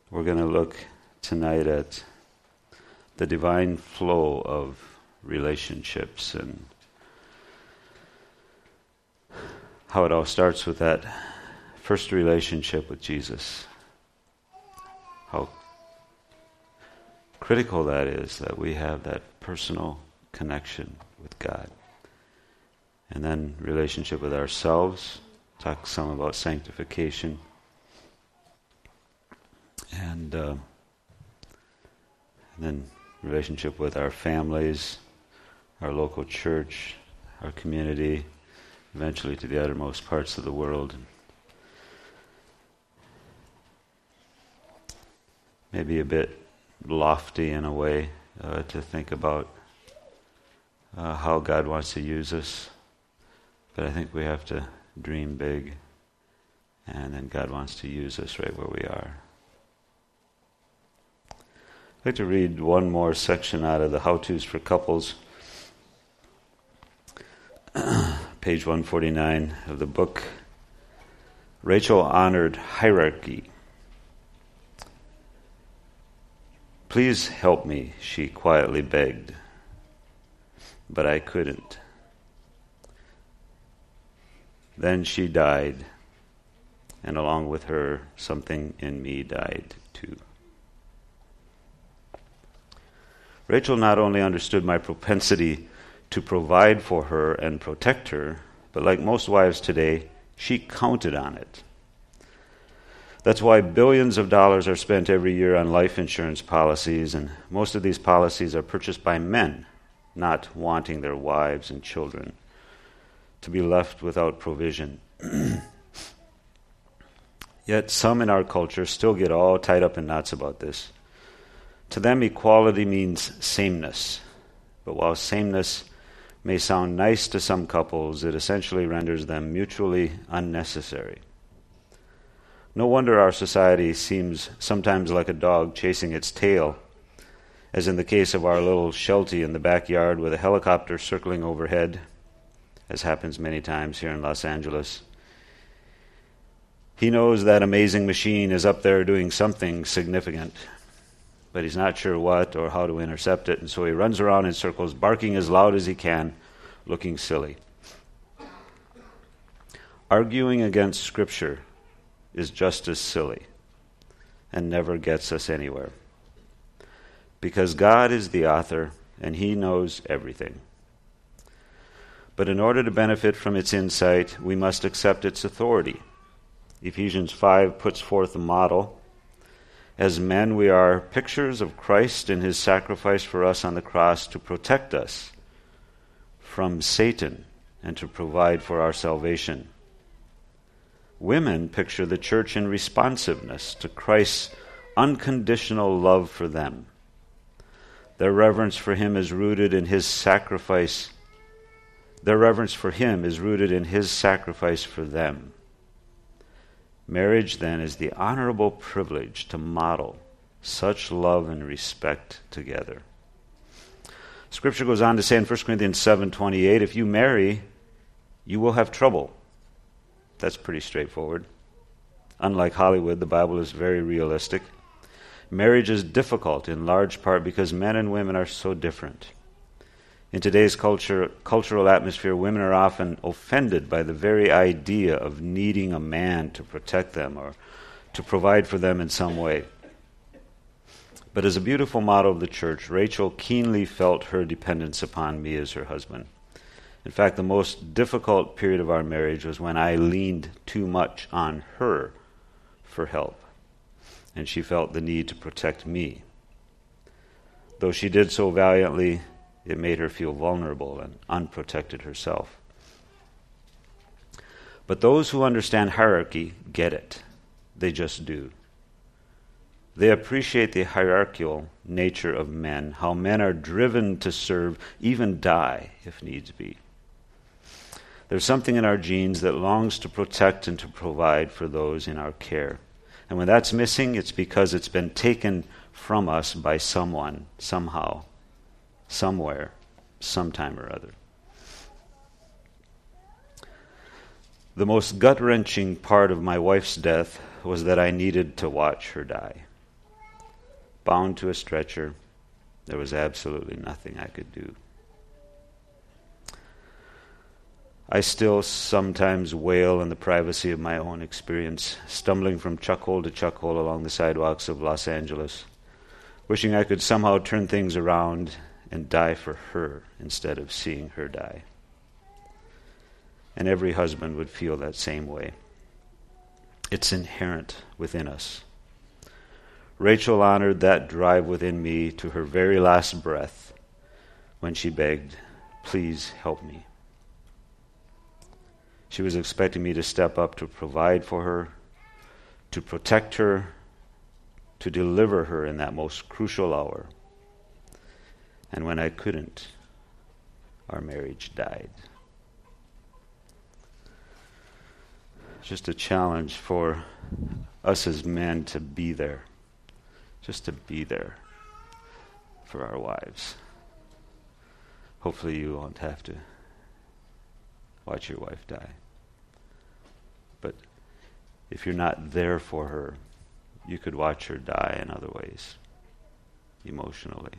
We're going to look tonight at the divine flow of relationships and how it all starts with that first relationship with Jesus. How critical that is, that we have that personal connection with God. And then relationship with ourselves, talk some about sanctification. And then relationship with our families, our local church, our community, eventually to the uttermost parts of the world. Maybe a bit lofty in a way to think about how God wants to use us. But I think we have to dream big, and then God wants to use us right where we are. I'd like to read one more section out of the How-Tos for Couples, page 149 of the book. Rachel honored hierarchy. "Please help me," she quietly begged, but I couldn't. Then she died, and along with her, something in me died too. Rachel not only understood my propensity to provide for her and protect her, but like most wives today, she counted on it. That's why billions of dollars are spent every year on life insurance policies, and most of these policies are purchased by men, not wanting their wives and children to be left without provision. Yet some in our culture still get all tied up in knots about this. To them, equality means sameness. But while sameness may sound nice to some couples, it essentially renders them mutually unnecessary. No wonder our society seems sometimes like a dog chasing its tail, as in the case of our little Sheltie in the backyard with a helicopter circling overhead, as happens many times here in Los Angeles. He knows that amazing machine is up there doing something significant, but he's not sure what or how to intercept it, and so he runs around in circles, barking as loud as he can, looking silly. Arguing against Scripture is just as silly and never gets us anywhere, because God is the author and He knows everything. But in order to benefit from its insight, we must accept its authority. Ephesians 5 puts forth a model. As men, we are pictures of Christ and His sacrifice for us on the cross to protect us from Satan and to provide for our salvation. Women picture the church in responsiveness to Christ's unconditional love for them. Their reverence for Him is rooted in His sacrifice. Their reverence for Him is rooted in His sacrifice for them. Marriage, then, is the honorable privilege to model such love and respect together. Scripture goes on to say in 1 Corinthians 7:28, if you marry, you will have trouble. That's pretty straightforward. Unlike Hollywood, the Bible is very realistic. Marriage is difficult in large part because men and women are so different. In today's cultural atmosphere, women are often offended by the very idea of needing a man to protect them or to provide for them in some way. But as a beautiful model of the church, Rachel keenly felt her dependence upon me as her husband. In fact, the most difficult period of our marriage was when I leaned too much on her for help, and she felt the need to protect me. Though she did so valiantly, it made her feel vulnerable and unprotected herself. But those who understand hierarchy get it. They just do. They appreciate the hierarchical nature of men, how men are driven to serve, even die if needs be. There's something in our genes that longs to protect and to provide for those in our care. And when that's missing, it's because it's been taken from us by someone, somehow, somewhere, sometime or other. The most gut-wrenching part of my wife's death was that I needed to watch her die. bound to a stretcher. There was absolutely nothing I could do. I still sometimes wail in the privacy of my own experience, stumbling from chuckhole to chuckhole along the sidewalks of Los Angeles, wishing I could somehow turn things around and die for her instead of seeing her die. And every husband would feel that same way. It's inherent within us. Rachel honored that drive within me to her very last breath when she begged, "Please help me." She was expecting me to step up to provide for her, to protect her, to deliver her in that most crucial hour. And when I couldn't, our marriage died. Just a challenge for us as men to be there, just to be there for our wives. Hopefully you won't have to watch your wife die. But if you're not there for her, you could watch her die in other ways, emotionally.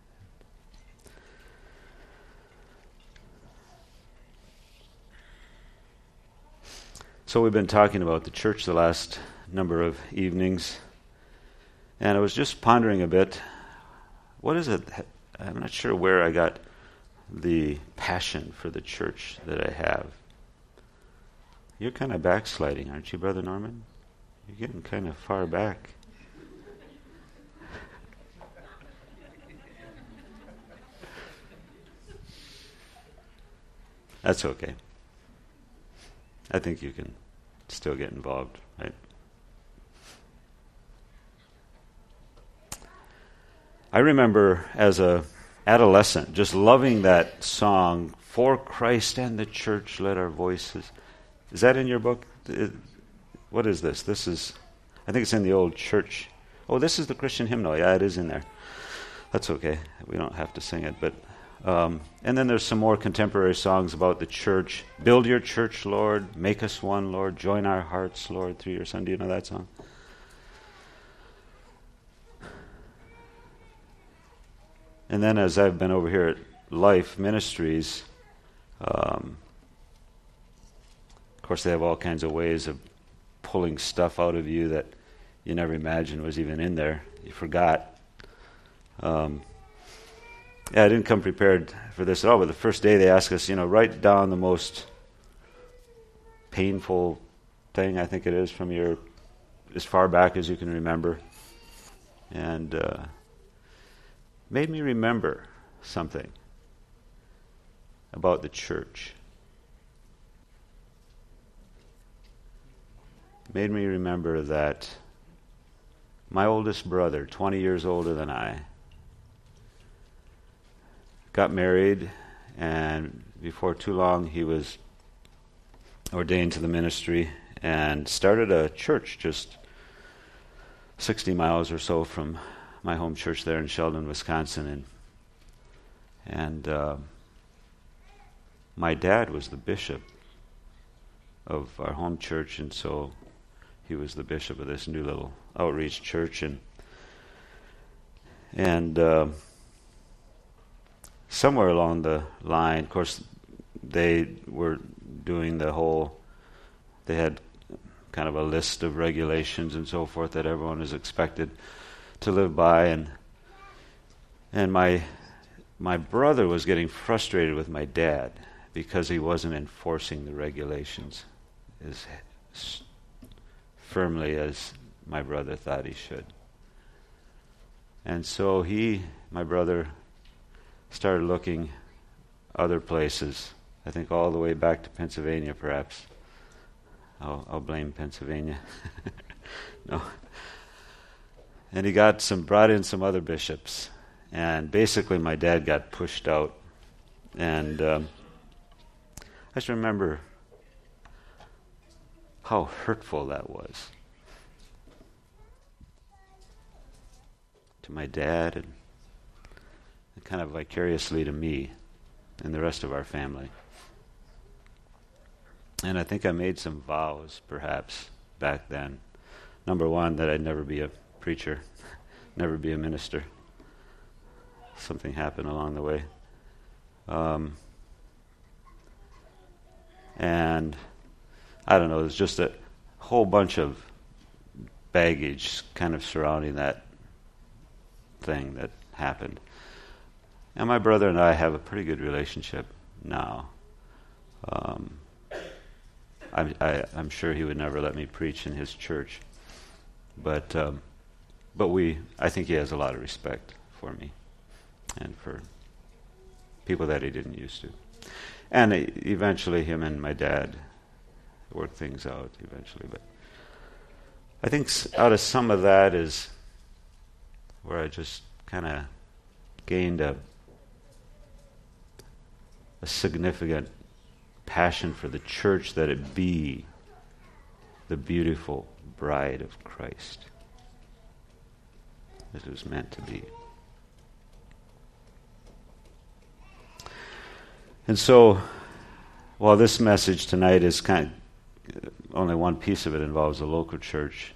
So we've been talking about the church the last number of evenings, and I was just pondering a bit, what is it? I'm not sure where I got the passion for the church that I have. You're kind of backsliding, aren't you, Brother Norman? You're getting kind of far back. That's okay. I think you can still get involved, right? I remember as a adolescent just loving that song, "For Christ and the Church, let our voices." Is that in your book? What is this? This is, I think it's in the old church. Oh, this is the Christian hymnal. Yeah, it is in there. That's okay. We don't have to sing it. But and then there's some more contemporary songs about the church. "Build your church, Lord. Make us one, Lord. Join our hearts, Lord, through your Son." Do you know that song? And then as I've been over here at Life Ministries, of course they have all kinds of ways of pulling stuff out of you that you never imagined was even in there. You forgot. I didn't come prepared for this at all, but the first day they asked us, write down the most painful thing, I think it is, from your, as far back as you can remember. And made me remember something about the church. Made me remember that my oldest brother, 20 years older than I, got married, and before too long he was ordained to the ministry and started a church just 60 miles or so from my home church there in Sheldon, Wisconsin. And my dad was the bishop of our home church, and so he was the bishop of this new little outreach church. And somewhere along the line, of course, they were doing they had kind of a list of regulations and so forth that everyone is expected to live by, and my brother was getting frustrated with my dad because he wasn't enforcing the regulations as firmly as my brother thought he should. And so my brother, started looking other places. I think all the way back to Pennsylvania, perhaps. I'll blame Pennsylvania. No. And he brought in some other bishops, and basically my dad got pushed out. And I just remember how hurtful that was to my dad and kind of vicariously to me and the rest of our family. And I think I made some vows, perhaps, back then. Number one, that I'd never be a preacher. never be a minister. Something happened along the way. And I don't know, there's just a whole bunch of baggage kind of surrounding that thing that happened. And my brother and I have a pretty good relationship now. I'm sure he would never let me preach in his church, but I think he has a lot of respect for me and for people that he didn't used to. And eventually him and my dad worked things out eventually. But I think out of some of that is where I just kind of gained a significant passion for the church, that it be the beautiful bride of Christ that it was meant to be. And so, while this message tonight is kind of, only one piece of it involves a local church,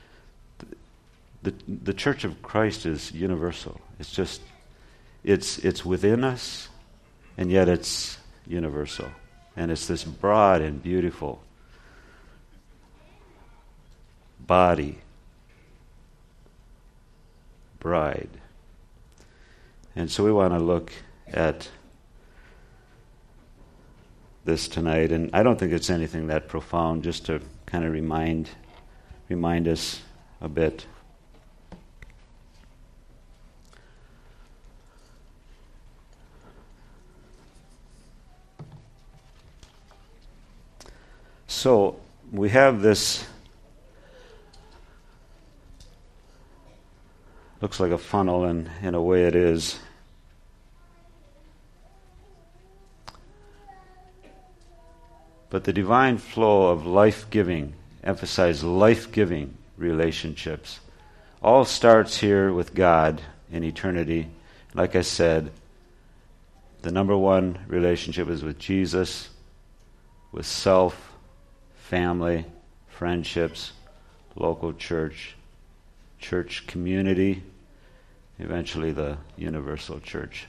the Church of Christ is universal. It's just, it's within us, and yet it's universal. And it's this broad and beautiful body, bride. And so we want to look at this tonight, and I don't think it's anything that profound, just to kind of remind us a bit. So we have this, looks like a funnel, and in a way it is. But the divine flow of life-giving, emphasize life-giving relationships, all starts here with God in eternity. Like I said, the number one relationship is with Jesus, with self, family, friendships, local church, church community, eventually the universal church.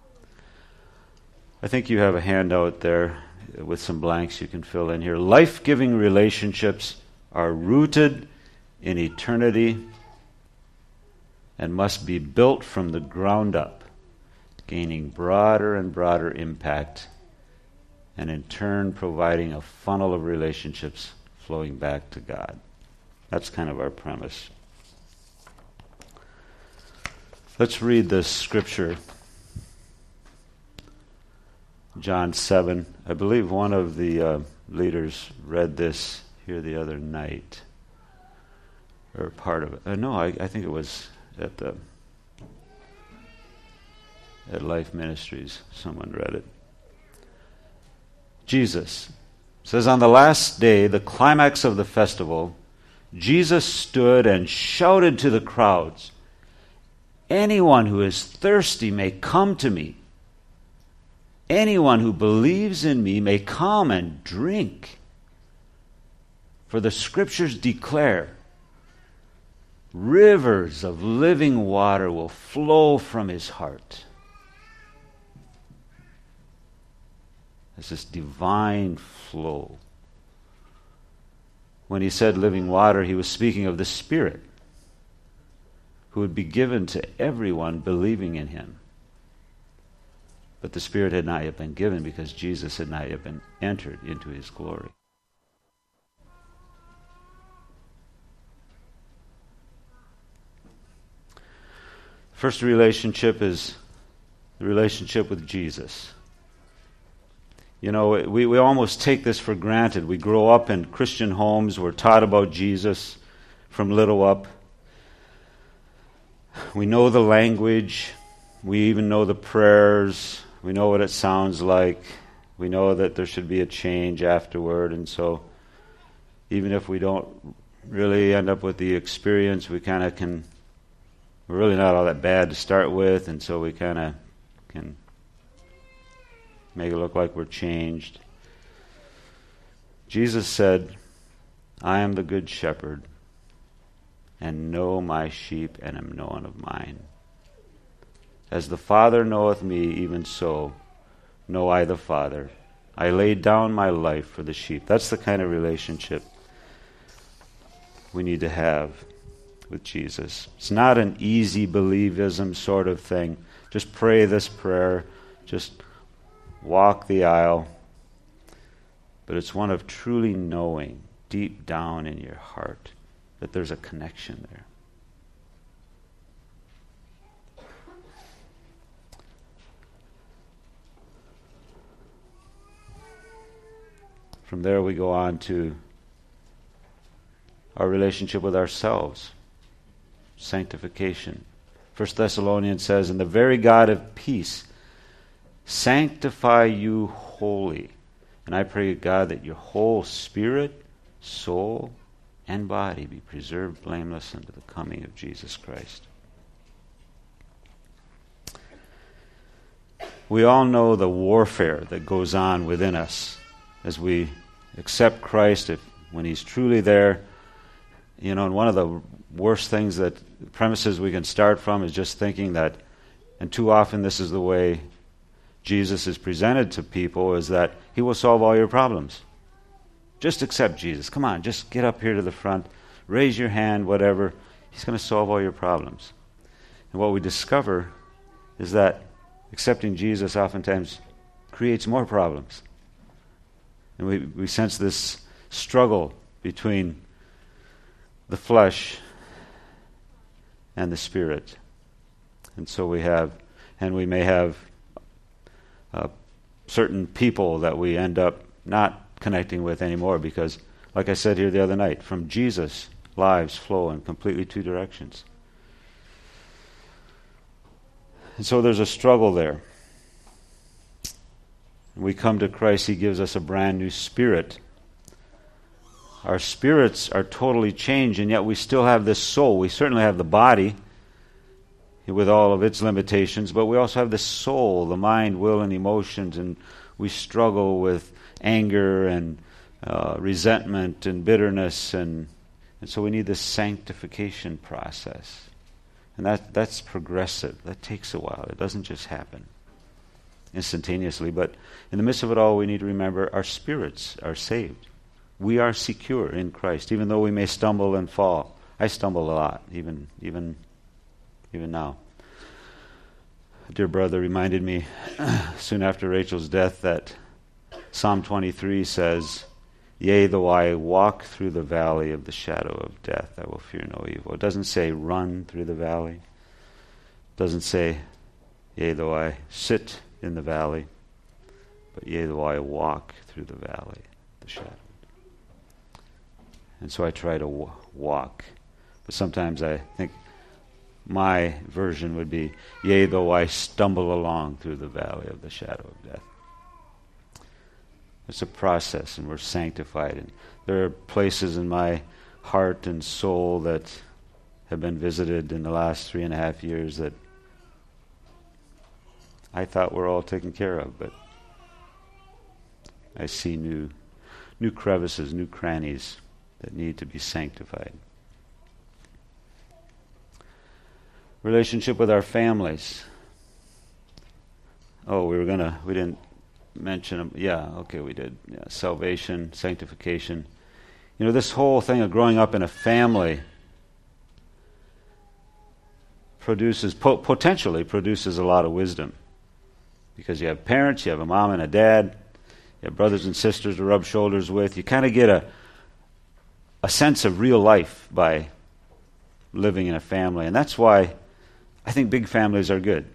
I think you have a handout there with some blanks you can fill in here. Life-giving relationships are rooted in eternity and must be built from the ground up, gaining broader and broader impact, and in turn providing a funnel of relationships flowing back to God. That's kind of our premise. Let's read the scripture. John 7. I believe one of the leaders read this here the other night, or part of it. No, I think it was at Life Ministries. Someone read it. Jesus says, on the last day, the climax of the festival, Jesus stood and shouted to the crowds, "Anyone who is thirsty may come to me. Anyone who believes in me may come and drink. For the scriptures declare, rivers of living water will flow from his heart." There's this divine flow. When he said living water, he was speaking of the Spirit, who would be given to everyone believing in him. But the Spirit had not yet been given because Jesus had not yet been entered into his glory. First relationship is the relationship with Jesus. You know, we almost take this for granted. We grow up in Christian homes. We're taught about Jesus from little up. We know the language. We even know the prayers. We know what it sounds like. We know that there should be a change afterward. And so even if we don't really end up with the experience, we kind of we're really not all that bad to start with. And so we kind of can make it look like we're changed. Jesus said, "I am the good shepherd. and know my sheep, and am known of mine. As the Father knoweth me, even so know I the Father. I laid down my life for the sheep. That's the kind of relationship we need to have with Jesus. It's not an easy believism sort of thing. Just pray this prayer, just walk the aisle. But it's one of truly knowing deep down in your heart that there's a connection there. From there we go on to our relationship with ourselves. Sanctification. 1 Thessalonians says, "And the very God of peace sanctify you wholly." And I pray, God, that your whole spirit, soul, and body be preserved blameless unto the coming of Jesus Christ. We all know the warfare that goes on within us as we accept Christ, when He's truly there. You know, and one of the worst things premises we can start from is just thinking that, and too often this is the way Jesus is presented to people, is that He will solve all your problems. Just accept Jesus. Come on, just get up here to the front, raise your hand, whatever. He's going to solve all your problems. And what we discover is that accepting Jesus oftentimes creates more problems. And we sense this struggle between the flesh and the spirit. And so we may have certain people that we end up not connecting with anymore because, like I said here the other night, from Jesus, lives flow in completely two directions. And so there's a struggle there. When we come to Christ, He gives us a brand new spirit. Our spirits are totally changed, and yet we still have this soul. We certainly have the body with all of its limitations, but we also have the soul, the mind, will, and emotions, and we struggle with anger and resentment and bitterness, and so we need this sanctification process. And that's progressive. That takes a while. It doesn't just happen instantaneously, but in the midst of it all, we need to remember our spirits are saved. We are secure in Christ, even though we may stumble and fall. I stumble a lot, even now. A dear brother reminded me soon after Rachel's death that Psalm 23 says, "Yea, though I walk through the valley of the shadow of death, I will fear no evil." It doesn't say run through the valley. It doesn't say, "Yea, though I sit in the valley," but "Yea, though I walk through the valley, the shadow." And so I try to walk. But sometimes I think my version would be, "Yea, though I stumble along through the valley of the shadow of death." It's a process, and we're sanctified. And there are places in my heart and soul that have been visited in the last 3.5 years that I thought were all taken care of, but I see new crevices, new crannies that need to be sanctified. Relationship with our families. Oh, we didn't mention them. Yeah, okay, we did. Yeah, salvation, sanctification. You know, this whole thing of growing up in a family potentially produces a lot of wisdom. Because you have parents, you have a mom and a dad, you have brothers and sisters to rub shoulders with. You kind of get a sense of real life by living in a family. And that's why I think big families are good.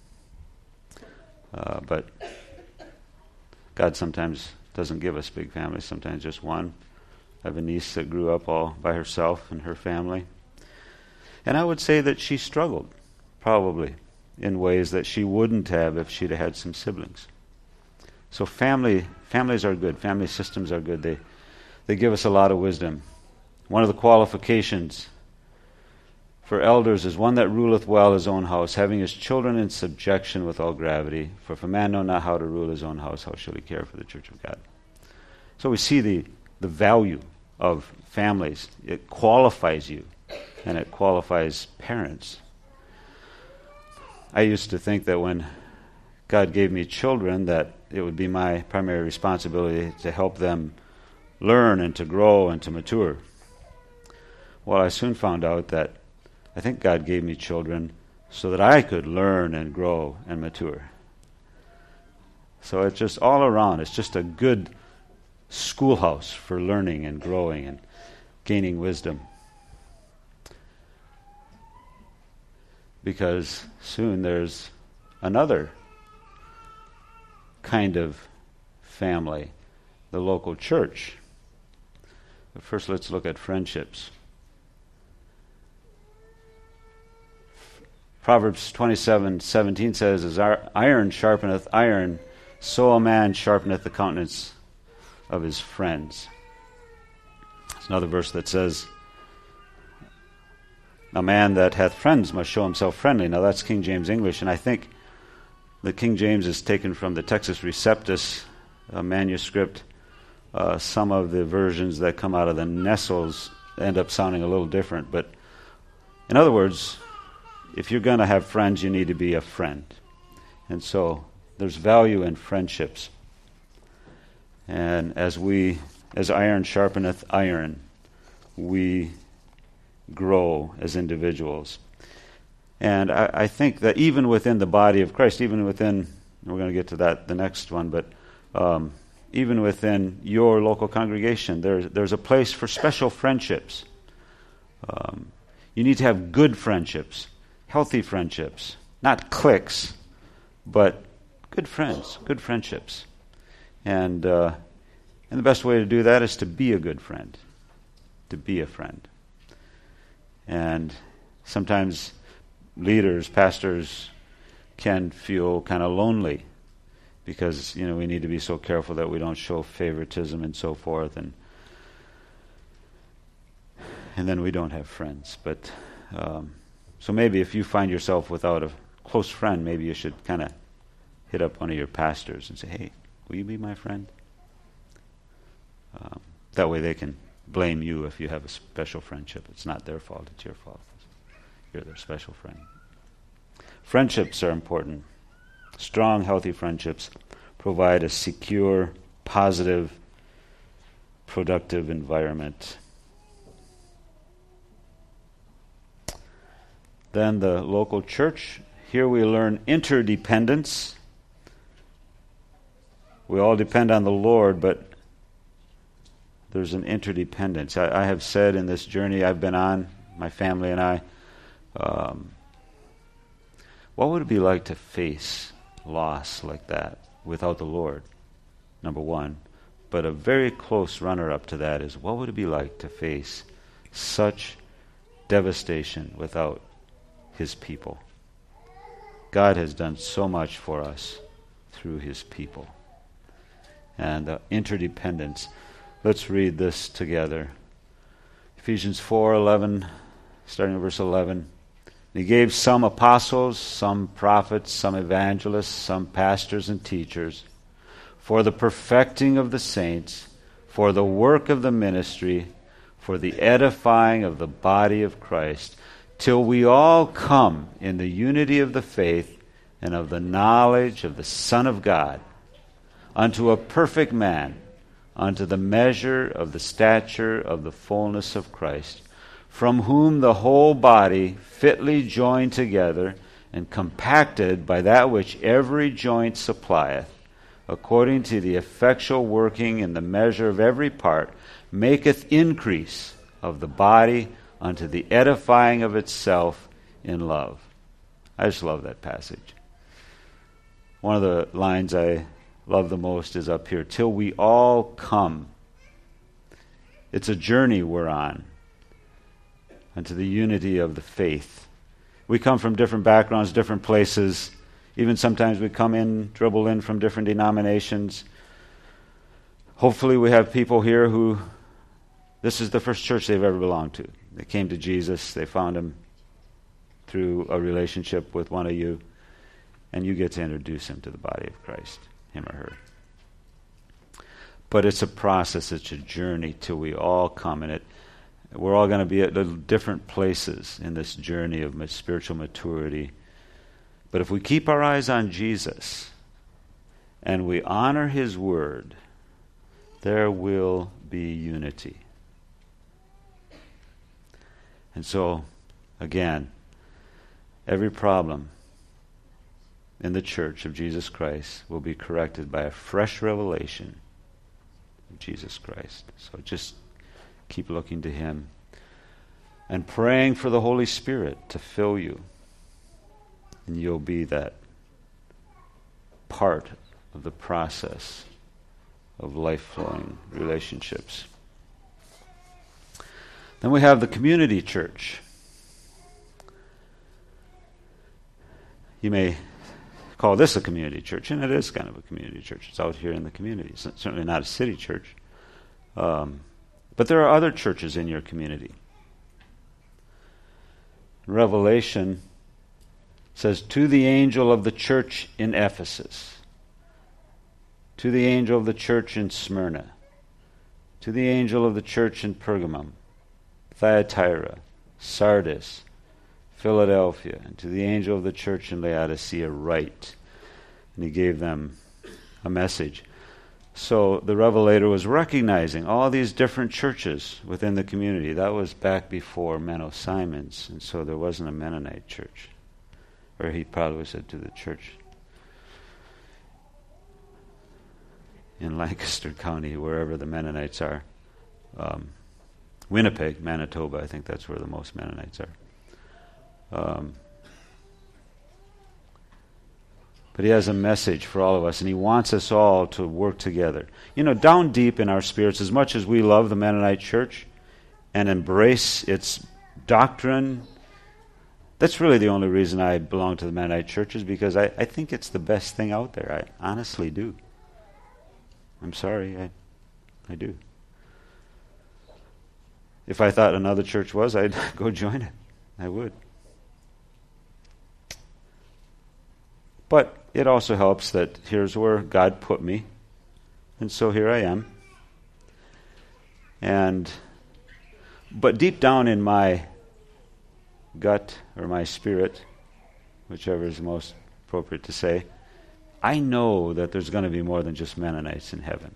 But God sometimes doesn't give us big families, sometimes just one. I have a niece that grew up all by herself and her family. And I would say that she struggled, probably, in ways that she wouldn't have if she'd have had some siblings. So families are good. Family systems are good. They give us a lot of wisdom. One of the qualifications for elders is one that ruleth well his own house, having his children in subjection with all gravity. For if a man know not how to rule his own house, how shall he care for the church of God? So we see the value of families. It qualifies you and it qualifies parents. I used to think that when God gave me children that it would be my primary responsibility to help them learn and to grow and to mature. Well, I soon found out that I think God gave me children so that I could learn and grow and mature. So it's just all around. It's just a good schoolhouse for learning and growing and gaining wisdom. Because soon there's another kind of family, the local church. But first let's look at friendships. Proverbs 27:17 says, as iron sharpeneth iron, so a man sharpeneth the countenance of his friends. There's another verse that says, a man that hath friends must show himself friendly. Now that's King James English, and I think the King James is taken from the Textus Receptus manuscript. Some of the versions that come out of the Nestles end up sounding a little different. But in other words, if you're going to have friends, you need to be a friend. And so there's value in friendships. And as iron sharpeneth iron, we grow as individuals. And I think that even within the body of Christ, even within, we're going to get to that the next one, but even within your local congregation, there's a place for special friendships. You need to have good friendships, healthy friendships, not cliques, but good friends, good friendships. And the best way to do that is to be a good friend, to be a friend. And sometimes leaders, pastors, can feel kind of lonely because, we need to be so careful that we don't show favoritism and so forth, and then we don't have friends. But so maybe if you find yourself without a close friend, maybe you should kind of hit up one of your pastors and say, hey, will you be my friend? That way they can blame you if you have a special friendship. It's not their fault, it's your fault. You're their special friend. Friendships are important. Strong, healthy friendships provide a secure, positive, productive environment. Then the local church. Here we learn interdependence. We all depend on the Lord, but there's an interdependence. I have said in this journey I've been on, my family and I, what would it be like to face loss like that without the Lord? Number one. But a very close runner-up to that is, what would it be like to face such devastation without His people? God has done so much for us through His people. And interdependence. Let's read this together. Ephesians 4:11, starting at verse 11. He gave some apostles, some prophets, some evangelists, some pastors and teachers, for the perfecting of the saints, for the work of the ministry, for the edifying of the body of Christ, till we all come in the unity of the faith and of the knowledge of the Son of God, unto a perfect man, unto the measure of the stature of the fullness of Christ, from whom the whole body, fitly joined together and compacted by that which every joint supplieth, according to the effectual working in the measure of every part, maketh increase of the body unto the edifying of itself in love. I just love that passage. One of the lines I love the most is up here, till we all come. It's a journey we're on unto the unity of the faith. We come from different backgrounds, different places. Even sometimes we dribble in from different denominations. Hopefully we have people here who, this is the first church they've ever belonged to. They came to Jesus, they found Him through a relationship with one of you, and you get to introduce him to the body of Christ, him or her. But it's a process, it's a journey till we all come in it. We're all going to be at little different places in this journey of spiritual maturity. But if we keep our eyes on Jesus and we honor His Word, there will be unity. And so, again, every problem in the church of Jesus Christ will be corrected by a fresh revelation of Jesus Christ. So just keep looking to Him and praying for the Holy Spirit to fill you. And you'll be that part of the process of life-flowing relationships. Then we have the community church. You may call this a community church, and it is kind of a community church. It's out here in the community. It's certainly not a city church. But there are other churches in your community. Revelation says, to the angel of the church in Ephesus, to the angel of the church in Smyrna, to the angel of the church in Pergamum, Thyatira, Sardis, Philadelphia, and to the angel of the church in Laodicea write. And he gave them a message. So the Revelator was recognizing all these different churches within the community. That was back before Menno Simons, and so there wasn't a Mennonite church. Or he probably said to the church in Lancaster County, wherever the Mennonites are. Winnipeg, Manitoba, I think that's where the most Mennonites are. But he has a message for all of us, and he wants us all to work together. You know, down deep in our spirits, as much as we love the Mennonite church and embrace its doctrine, that's really the only reason I belong to the Mennonite church, is because I think it's the best thing out there. I honestly do. I'm sorry, I do. If I thought another church was, I'd go join it. I would. But it also helps that here's where God put me, and so here I am. But deep down in my gut or my spirit, whichever is most appropriate to say, I know that there's going to be more than just Mennonites in heaven.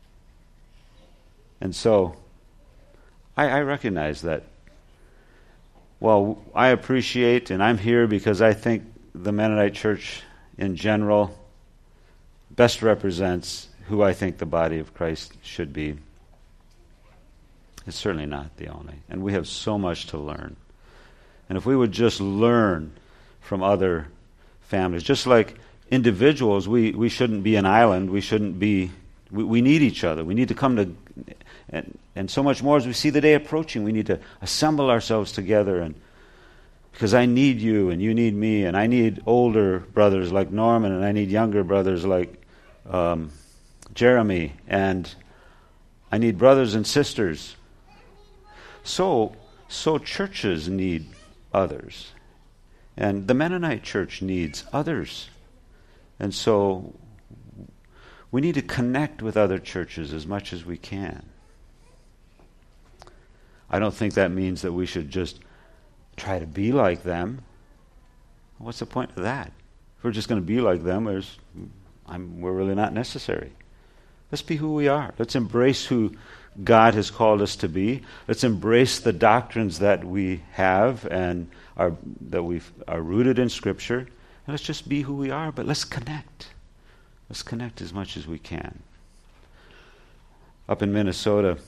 And so I recognize that. Well, I appreciate, and I'm here because I think the Mennonite church in general best represents who I think the body of Christ should be. It's certainly not the only. And we have so much to learn. And if we would just learn from other families, just like individuals, we shouldn't be an island. We shouldn't be, we need each other. We need to come to, and so much more as we see the day approaching, we need to assemble ourselves together, and because I need you and you need me, and I need older brothers like Norman, and I need younger brothers like Jeremy, and I need brothers and sisters. So churches need others. And the Mennonite church needs others. And so we need to connect with other churches as much as we can. I don't think that means that we should just try to be like them. What's the point of that? If we're just going to be like them, we're really not necessary. Let's be who we are. Let's embrace who God has called us to be. Let's embrace the doctrines that we have and are rooted in Scripture. And let's just be who we are, but let's connect. Let's connect as much as we can. Up in Minnesota,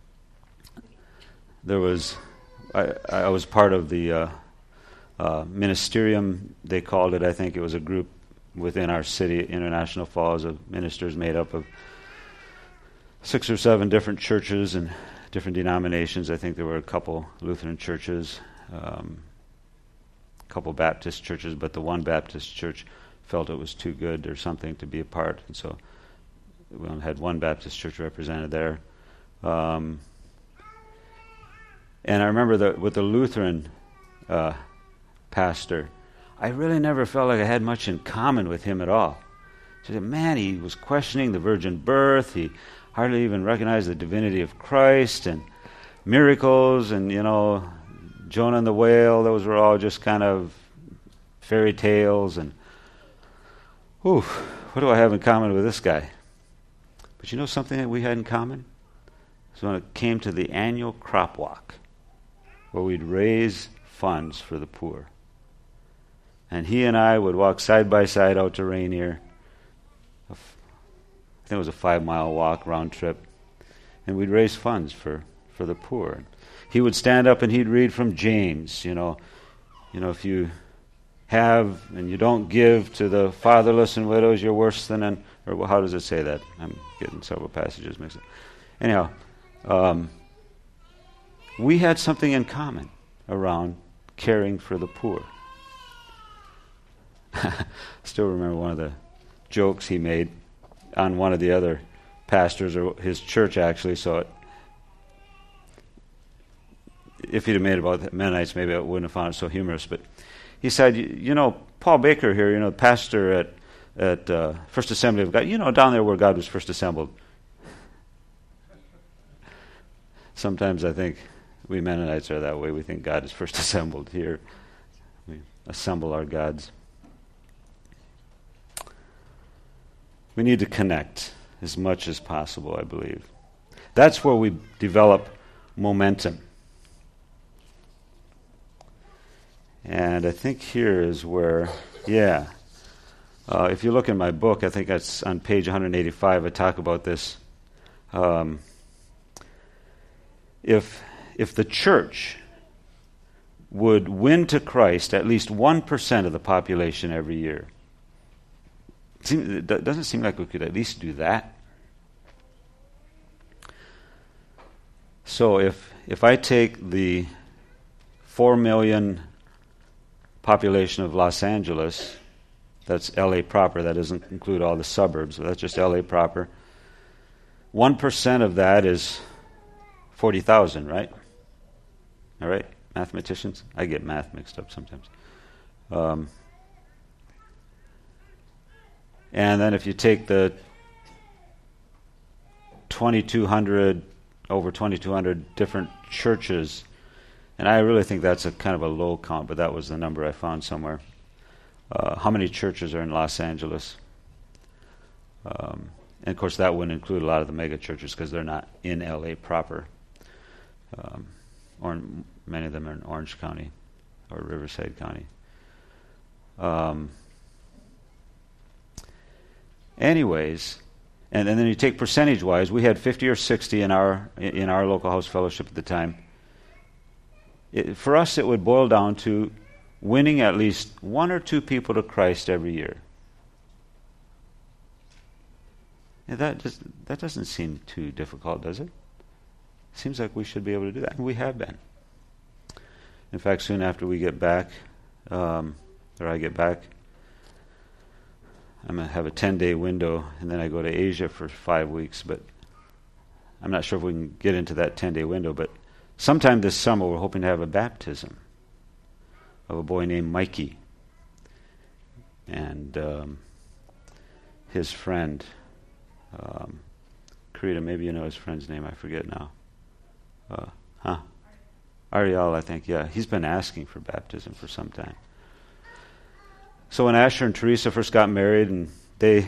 I was part of the ministerium, they called it. I think it was a group within our city, International Falls, of ministers made up of 6 or 7 different churches and different denominations. I think there were a couple Lutheran churches, a couple Baptist churches, but the one Baptist church felt it was too good or something to be a part, and so we only had one Baptist church represented there. And I remember that with the Lutheran pastor, I really never felt like I had much in common with him at all. So, man, he was questioning the virgin birth. He hardly even recognized the divinity of Christ, and miracles and, Jonah and the whale, those were all just kind of fairy tales. And, what do I have in common with this guy? But you know something that we had in common? So when it came to the annual crop walk, where we'd raise funds for the poor. And he and I would walk side by side out to Rainier. I think it was a 5-mile walk, round trip. And we'd raise funds for the poor. He would stand up and he'd read from James, if you have and you don't give to the fatherless and widows, you're worse than or how does it say that? I'm getting several passages mixed up. Anyhow, we had something in common around caring for the poor. Still remember one of the jokes he made on one of the other pastors, or his church actually, so if he'd have made it about the Mennonites, maybe I wouldn't have found it so humorous, but he said, Paul Baker here, the pastor at First Assembly of God, down there where God was first assembled. Sometimes I think we Mennonites are that way. We think God is first assembled here. We assemble our gods. We need to connect as much as possible, I believe. That's where we develop momentum. And I think here is where, if you look in my book, I think that's on page 185, I talk about this. If the church would win to Christ at least 1% of the population every year, it doesn't seem like we could at least do that. So if I take the 4 million population of Los Angeles, that's LA proper, that doesn't include all the suburbs, but that's just LA proper, 1% of that is 40,000, right? All right, mathematicians? I get math mixed up sometimes. And then if you take the over 2,200 different churches, and I really think that's a kind of a low count, but that was the number I found somewhere. How many churches are in Los Angeles? And of course that wouldn't include a lot of the mega churches because they're not in LA proper. Or many of them are in Orange County or Riverside County. Anyways, and then you take percentage-wise, we had 50 or 60 in our local house fellowship at the time. For us, it would boil down to winning at least 1 or 2 people to Christ every year. And that doesn't seem too difficult, does it? Seems like we should be able to do that, and we have been. In fact, soon after we get back, or I get back, I'm going to have a 10-day window, and then I go to Asia for 5 weeks, but I'm not sure if we can get into that 10-day window, but sometime this summer we're hoping to have a baptism of a boy named Mikey and his friend, Karita, maybe you know his friend's name, I forget now. Ariel, I think, yeah. He's been asking for baptism for some time. So when Asher and Teresa first got married, and they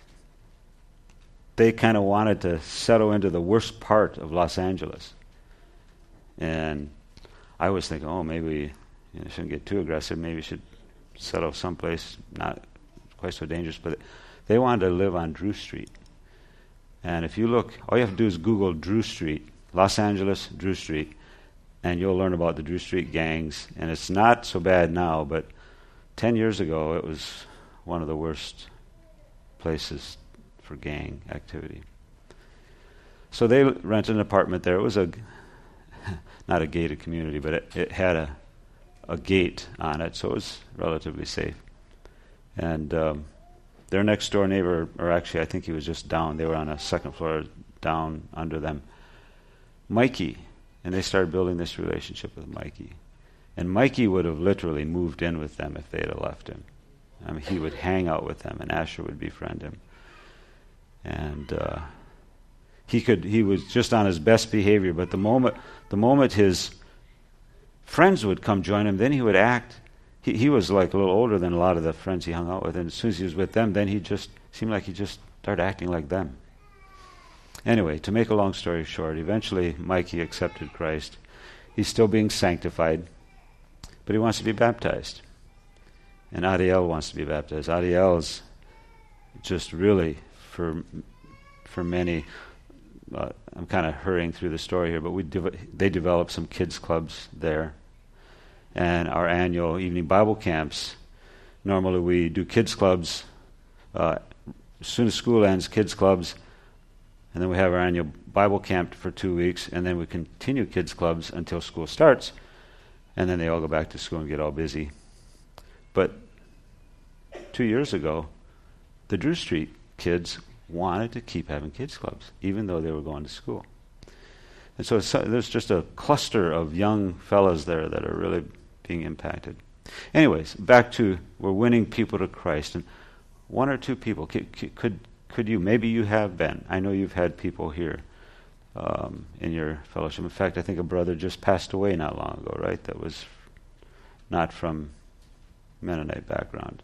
kind of wanted to settle into the worst part of Los Angeles. And I was thinking, maybe we shouldn't get too aggressive. Maybe we should settle someplace not quite so dangerous. But they wanted to live on Drew Street. And if you look, all you have to do is Google Drew Street, Los Angeles, Drew Street, and you'll learn about the Drew Street gangs. And it's not so bad now, but 10 years ago it was one of the worst places for gang activity. So they rented an apartment there. It was not a gated community, but it had a gate on it, so it was relatively safe. And their next door neighbor, or actually I think he was just down, they were on a second floor down under them, Mikey, and they started building this relationship with Mikey. And Mikey would have literally moved in with them if they'd have left him. I mean, he would hang out with them, and Asher would befriend him. And He was just on his best behavior, but the moment his friends would come join him, then he would act. He was like a little older than a lot of the friends he hung out with, and as soon as he was with them, then he just seemed like he just started acting like them. Anyway, to make a long story short, eventually Mikey accepted Christ. He's still being sanctified, but he wants to be baptized. And Ariel wants to be baptized. Ariel is just really, for many, I'm kind of hurrying through the story here, but they developed some kids clubs there. And our annual evening Bible camps, normally we do kids clubs. As soon as school ends, kids clubs, and then we have our annual Bible camp for 2 weeks, and then we continue kids clubs until school starts, and then they all go back to school and get all busy. But 2 years ago, the Drew Street kids wanted to keep having kids clubs, even though they were going to school. And so there's just a cluster of young fellas there that are really being impacted. Anyways, back to we're winning people to Christ. And one or two people, could you, maybe you have been. I know you've had people here in your fellowship. In fact, I think a brother just passed away not long ago, right? That was not from Mennonite background.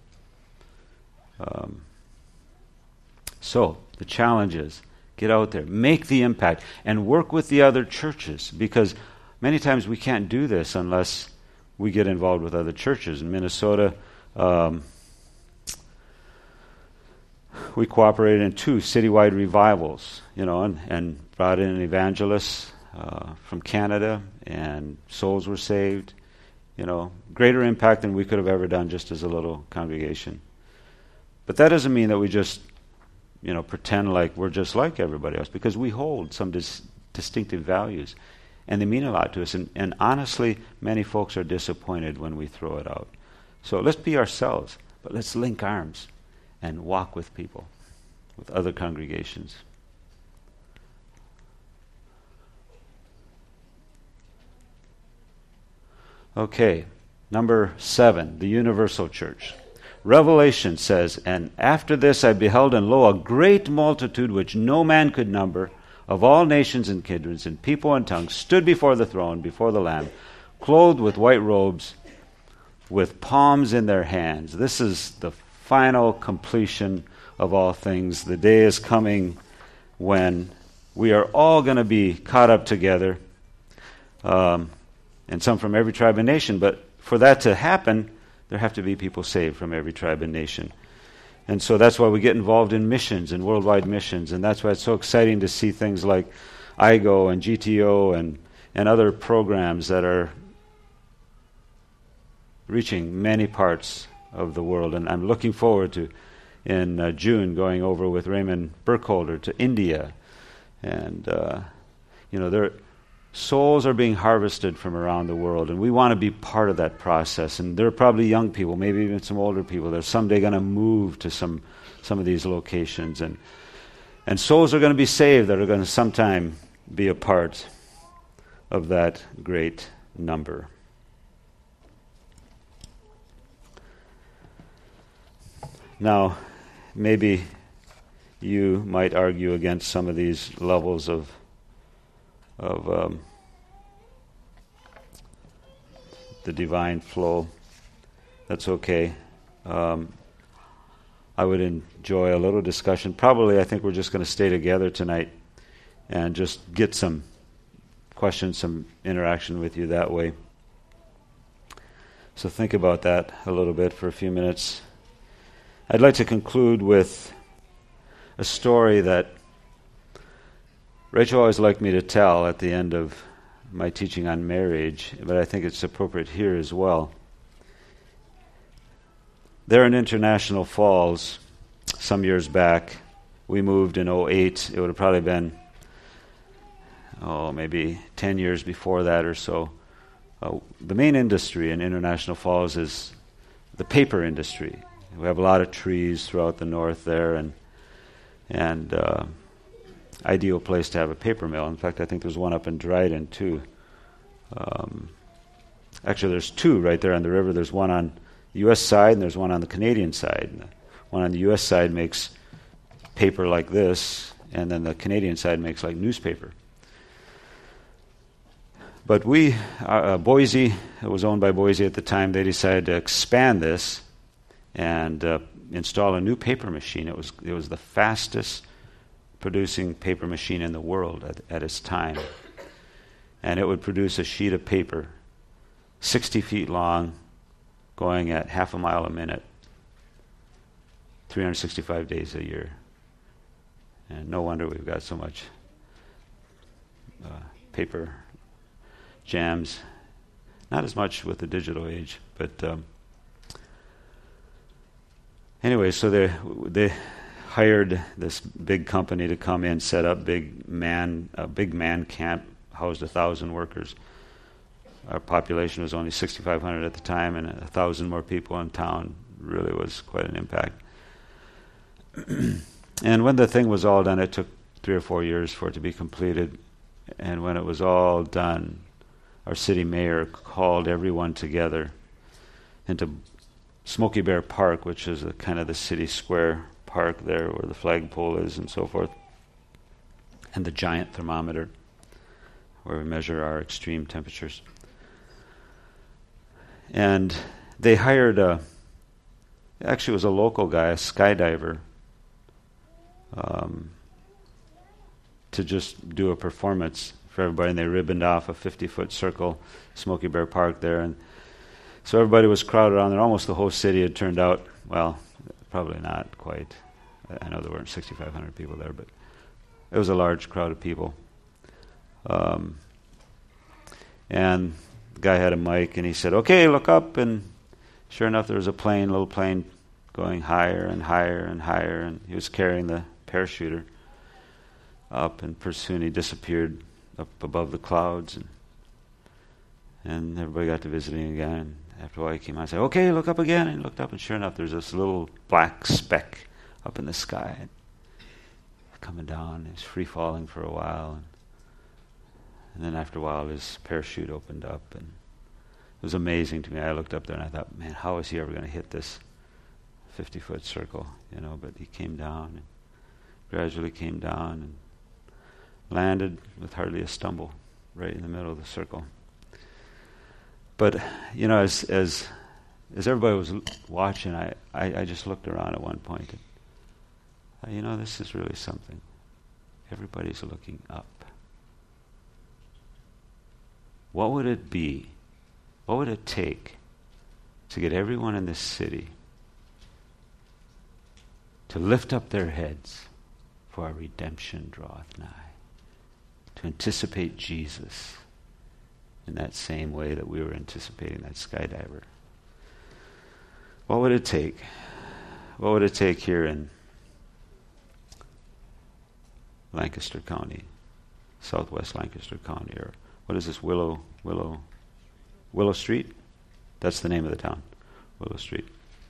So the challenge is, get out there, make the impact, and work with the other churches, because many times we can't do this unless we get involved with other churches. In Minnesota, we cooperated in 2 citywide revivals, and brought in evangelists from Canada, and souls were saved. Greater impact than we could have ever done just as a little congregation. But that doesn't mean that we just pretend like we're just like everybody else, because we hold some distinctive values, and they mean a lot to us. And honestly, many folks are disappointed when we throw it out. So let's be ourselves, but let's link arms and walk with people, with other congregations. Okay, number 7, the universal church. Revelation says, "And after this I beheld, and lo, a great multitude which no man could number, of all nations and kindreds and people and tongues, stood before the throne, before the Lamb, clothed with white robes, with palms in their hands." This is the final completion of all things. The day is coming when we are all going to be caught up together, and some from every tribe and nation. But for that to happen, there have to be people saved from every tribe and nation. And so that's why we get involved in missions and worldwide missions. And that's why it's so exciting to see things like IGO and GTO and other programs that are reaching many parts of the world. And I'm looking forward to, in June, going over with Raymond Burkholder to India. And, souls are being harvested from around the world, and we want to be part of that process. And there are probably young people, maybe even some older people, that are someday going to move to some of these locations. And souls are going to be saved that are going to sometime be a part of that great number. Now, maybe you might argue against some of these levels of the divine flow. That's okay. I would enjoy a little discussion. Probably, I think we're just going to stay together tonight and just get some questions, some interaction with you that way. So think about that a little bit for a few minutes. I'd like to conclude with a story that Rachel always liked me to tell at the end of my teaching on marriage, but I think it's appropriate here as well. There in International Falls, some years back, we moved in 2008. It would have probably been, maybe 10 years before that or so. The main industry in International Falls is the paper industry. We have a lot of trees throughout the north there, and ideal place to have a paper mill. In fact, I think there's one up in Dryden too. Actually, there's 2 right there on the river. There's one on the U.S. side and there's one on the Canadian side. And the one on the U.S. side makes paper like this, and then the Canadian side makes like newspaper. But Boise, it was owned by Boise at the time, they decided to expand this and install a new paper machine. It was the fastest producing paper machine in the world at its time. And it would produce a sheet of paper 60 feet long, going at half a mile a minute, 365 days a year. And no wonder we've got so much paper jams. Not as much with the digital age, but anyway, so they hired this big company to come in, set up a big man camp, housed 1,000 workers. Our population was only 6,500 at the time, and 1,000 more people in town. Really was quite an impact. And when the thing was all done, it took 3 or 4 years for it to be completed. And when it was all done, our city mayor called everyone together into Smokey Bear Park, which is kind of the city square park there where the flagpole is and so forth, and the giant thermometer where we measure our extreme temperatures. And they hired actually it was a local guy, a skydiver, to just do a performance for everybody, and they ribboned off a 50-foot circle, Smokey Bear Park there, and so everybody was crowded on there. Almost the whole city had turned out. Well, probably not quite. I know there weren't 6,500 people there, but it was a large crowd of people. And the guy had a mic, and he said, "Okay, look up," and sure enough, there was a little plane, going higher and higher and higher, and he was carrying the parachuter up, and pretty soon he disappeared up above the clouds, and everybody got to visiting again. After a while he came out and said, "Okay, look up again," and he looked up, and sure enough, there's this little black speck up in the sky, coming down. He's free-falling for a while, and then after a while his parachute opened up, and it was amazing to me. I looked up there and I thought, man, how is he ever going to hit this 50-foot circle? But he came down, and gradually came down, and landed with hardly a stumble right in the middle of the circle. But, as everybody was watching, I just looked around at one point and, this is really something. Everybody's looking up. What would it be? What would it take to get everyone in this city to lift up their heads, for our redemption draweth nigh? To anticipate Jesus in that same way that we were anticipating that skydiver. What would it take? What would it take here in Lancaster County, southwest Lancaster County, or what is this, Willow Street? That's the name of the town, Willow Street.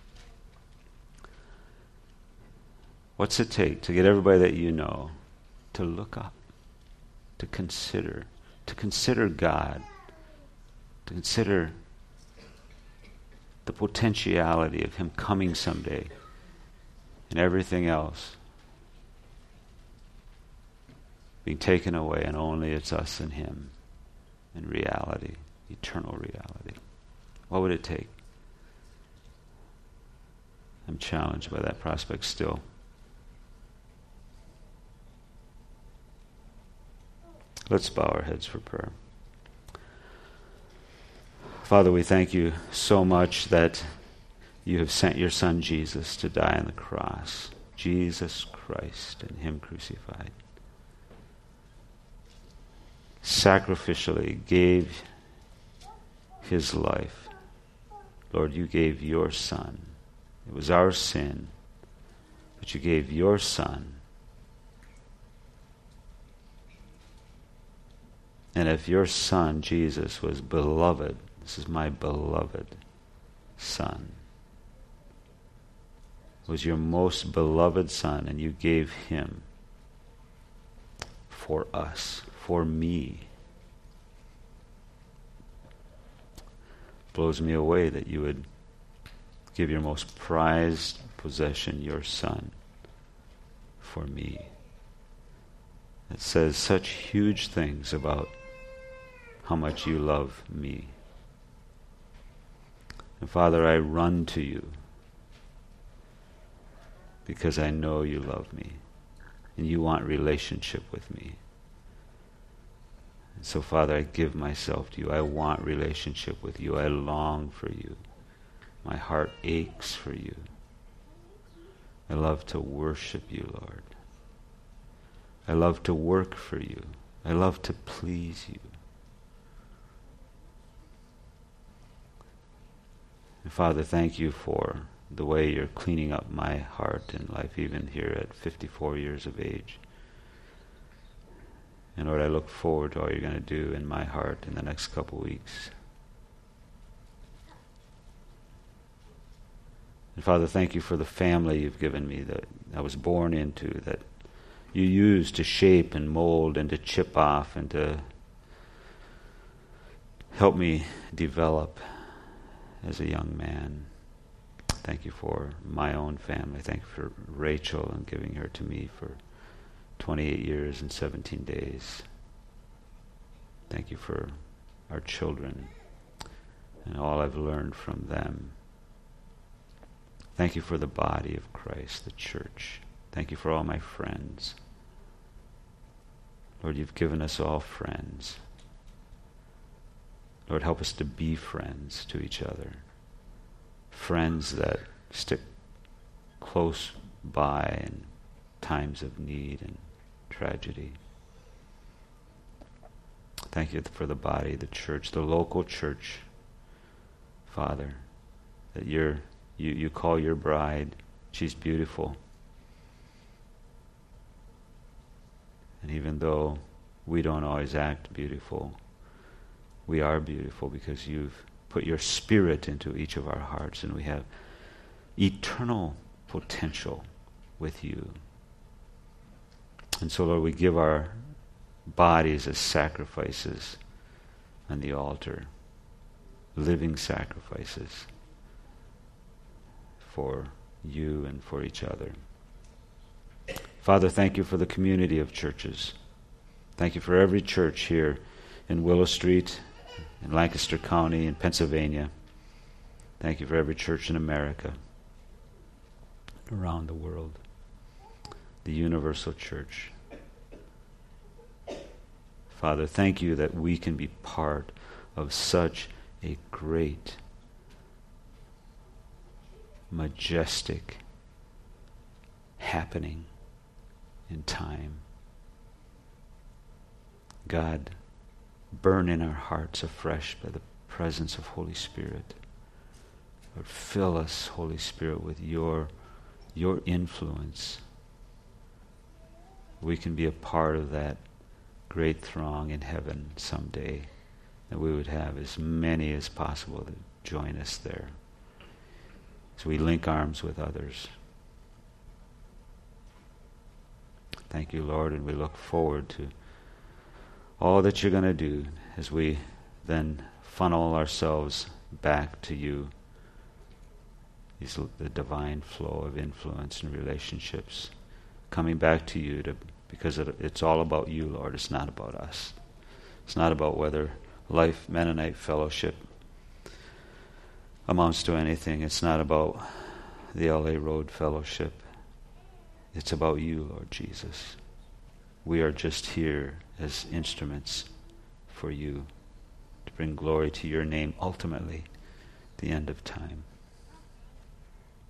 What's it take to get everybody that you know to look up, to consider God, to consider the potentiality of Him coming someday, and everything else being taken away, and only it's us and Him in reality, eternal reality? What would it take? I'm challenged by that prospect still. Let's bow our heads for prayer. Father, we thank you so much that you have sent your Son Jesus to die on the cross. Jesus Christ and Him crucified. Sacrificially gave His life. Lord, you gave your Son. It was our sin, but you gave your Son. And if your Son, Jesus, was beloved, this is my beloved Son, was your most beloved Son, and you gave Him for us, for me. Blows me away that you would give your most prized possession, your Son, for me. that says such huge things about how much you love me. And Father, I run to you because I know you love me and you want relationship with me. And so, Father, I give myself to you. I want relationship with you. I long for you. My heart aches for you. I love to worship you, Lord. I love to work for you. I love to please you. And Father, thank you for the way you're cleaning up my heart and life, even here at 54 years of age. And Lord, I look forward to all you're going to do in my heart in the next couple weeks. And Father, thank you for the family you've given me that I was born into, that you use to shape and mold and to chip off and to help me develop as a young man. Thank you for my own family. Thank you for Rachel and giving her to me for 28 years and 17 days. Thank you for our children and all I've learned from them. Thank you for the body of Christ, the church. Thank you for all my friends. Lord, you've given us all friends. Lord, help us to be friends to each other. Friends that stick close by in times of need and tragedy. Thank you for the body, the church, the local church, Father, that you call your bride. She's beautiful. And even though we don't always act beautiful, we are beautiful because you've put your spirit into each of our hearts, and we have eternal potential with you. And so, Lord, we give our bodies as sacrifices on the altar, living sacrifices for you and for each other. Father, thank you for the community of churches. Thank you for every church here in Willow Street, in Lancaster County, in Pennsylvania. Thank you for every church in America, around the world, the universal church. Father, thank you that we can be part of such a great, majestic happening in time. God, burn in our hearts afresh by the presence of Holy Spirit. Lord, fill us, Holy Spirit, with your influence. We can be a part of that great throng in heaven someday, that we would have as many as possible to join us there. So we link arms with others. Thank you, Lord, and we look forward to all that you're going to do as we then funnel ourselves back to you, the divine flow of influence and relationships, coming back to you because it's all about you, Lord. It's not about us. It's not about whether Life Mennonite Fellowship amounts to anything. It's not about the LA Road Fellowship. It's about you, Lord Jesus. We are just here as instruments for you to bring glory to your name ultimately at the end of time.